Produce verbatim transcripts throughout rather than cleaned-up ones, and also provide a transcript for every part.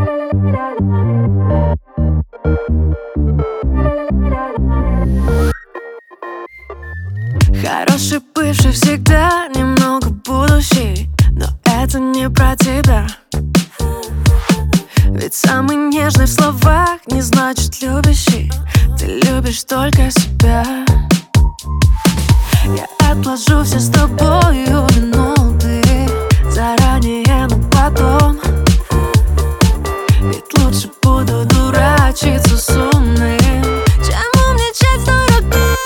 Хороший бывший всегда немного будущий, но это не про тебя. Ведь самый нежный в словах не значит любящий. Ты любишь только себя. Я отложу все с тобою минуты заранее, но потом. Ведь лучше буду дурачиться с умным, чем умничать с дураком.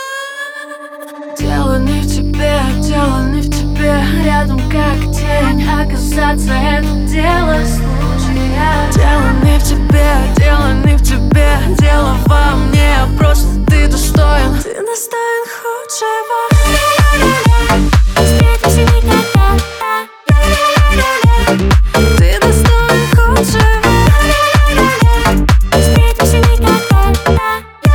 Дело не в тебе, дело не в тебе. Рядом как тень, оказаться это дело случая. Дело не в тебе, дело не в тебе. Дело во мне, просто ты достоин. Ты достоин худшего. Встретимся никогда. Ты достоин худшего. Встретимся никогда.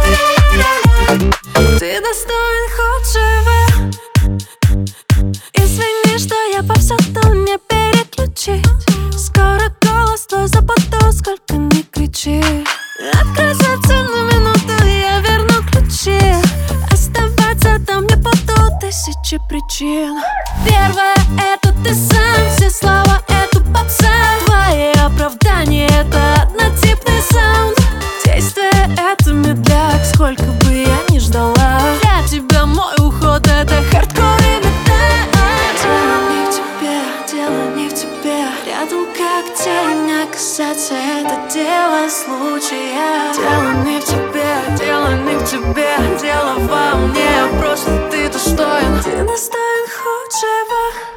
Ты достоин худшего. Извини, что я повсюду не переключить. Скоро голос твой западу, сколько не кричи. Открой сердце на минуту, я верну ключи. Оставаться там не буду, тысячи причин. Первое — это ты сам, все слова — это попса. Твои оправдания — это однотипный саунд. Действие — это медляк, сколько бы я ни ждала. Для тебя мой уход — это хардкор и металл. Дело не в тебе, дело не в тебе. Рядом как тень, оказаться это дело случая. Дело не в тебе, дело не в тебе. Дело во мне, просто ты достоин. Ты достоин худшего.